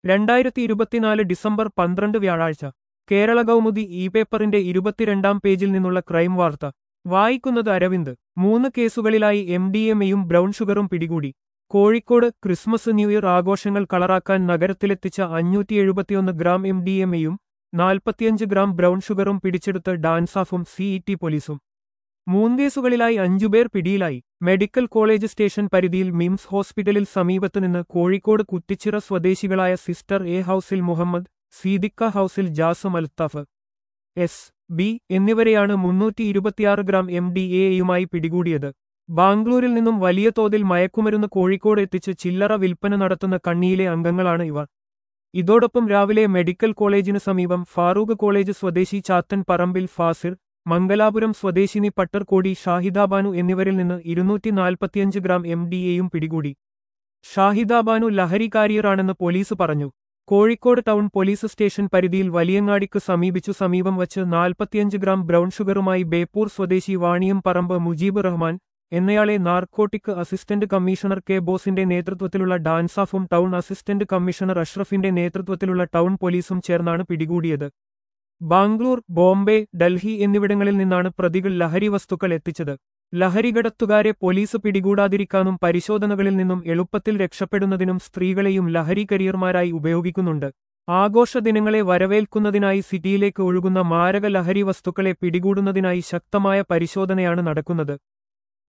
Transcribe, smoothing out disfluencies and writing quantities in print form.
2024 December 12 വ്യാഴാഴ്ച Kerala Kaumudi E പേപ്പറിന്റെ 22-ാം പേജിൽ നിന്നുള്ള ക്രൈം വാർത്ത വായിക്കുന്നത് അരവിന്ദ് 3 കേസുകളിലായി MDMA-യും ബ്രൗൺ ഷുഗറും പിടികൂടി കോഴിക്കോട് ക്രിസ്മസ് ന്യൂ ഇയർ ആഘോഷങ്ങൾ കളറാക്കാൻ നഗരത്തിലെത്തിച്ച 571 ഗ്രാം MDMA-യും 45 ഗ്രാം ബ്രൗൺ ഷുഗറും പിടിച്ചെടുത്ത് ഡാൻസാഫും CET പോലീസും 3 കേസുകളിലായി 5 പേർ പിടിയിലായി മെഡിക്കൽ കോളേജ് സ്റ്റേഷൻ പരിധിയിൽ മിംസ് ഹോസ്പിറ്റലിൽ സമീപത്തുനിന്ന് കോഴിക്കോട് കുറ്റിച്ചിറ സ്വദേശികളായ സിസ്റ്റർ എ ഹൌസിൽ മുഹമ്മദ് സീദിക്ക ഹൌസിൽ ജാസം അൽത്താഫ് S.B. എന്നിവരെയാണ് 326 ഗ്രാം MDMA-യുമായി പിടികൂടിയത് ബാംഗ്ലൂരിൽ നിന്നും വലിയ തോതിൽ മയക്കുമരുന്ന് കോഴിക്കോട് എത്തിച്ച് ചില്ലറ വിൽപ്പന നടത്തുന്ന കണ്ണിയിലെ അംഗങ്ങളാണ് ഇവർ ഇതോടൊപ്പം രാവിലെ മെഡിക്കൽ കോളേജിന് സമീപം ഫാറൂഖ് കോളേജ് സ്വദേശി ചാത്തൻ പറമ്പിൽ ഫാസിർ മംഗലാപുരം സ്വദേശിനി പട്ടർകോടി ഷാഹിദാബാനു എന്നിവരിൽ നിന്ന് 245 ഗ്രാം MDMA-യും പിടികൂടി ഷാഹിദാബാനു ലഹരി കാരിയറാണെന്ന് പോലീസ് പറഞ്ഞു കോഴിക്കോട് ടൗൺ പോലീസ് സ്റ്റേഷൻ പരിധിയിൽ വലിയങ്ങാടിക്ക് സമീപം വച്ച് 45 ഗ്രാം ബ്രൗൺ ഷുഗറുമായി ബേപ്പൂർ സ്വദേശി വാണിയം പറമ്പ് മുജീബ് റഹ്മാൻ എന്നയാളെ നാർക്കോട്ടിക് അസിസ്റ്റന്റ് കമ്മീഷണർ കെ ബോസിന്റെ നേതൃത്വത്തിലുള്ള ഡാൻസാഫും ടൗൺ അസിസ്റ്റന്റ് കമ്മീഷണർ അഷ്റഫിന്റെ നേതൃത്വത്തിലുള്ള ടൗൺ പോലീസും ചേർന്നാണ് പിടികൂടിയത് ബാംഗ്ലൂർ ബോംബെ ഡൽഹി എന്നിവിടങ്ങളിൽ നിന്നാണ് പ്രതികൾ ലഹരി വസ്തുക്കൾ എത്തിച്ചത് ലഹരികടത്തുകാരെ പോലീസ് പിടികൂടാതിരിക്കാനും പരിശോധനകളിൽ നിന്നും എളുപ്പത്തിൽ രക്ഷപ്പെടുന്നതിനും സ്ത്രീകളെയും ലഹരി കരിയർമാരായി ഉപയോഗിക്കുന്നുണ്ട് ആഘോഷദിനങ്ങളെ വരവേൽക്കുന്നതിനായി സിറ്റിയിലേക്ക് ഒഴുകുന്ന മാരക ലഹരി വസ്തുക്കളെ പിടികൂടുന്നതിനായി ശക്തമായ പരിശോധനയാണ് നടക്കുന്നത്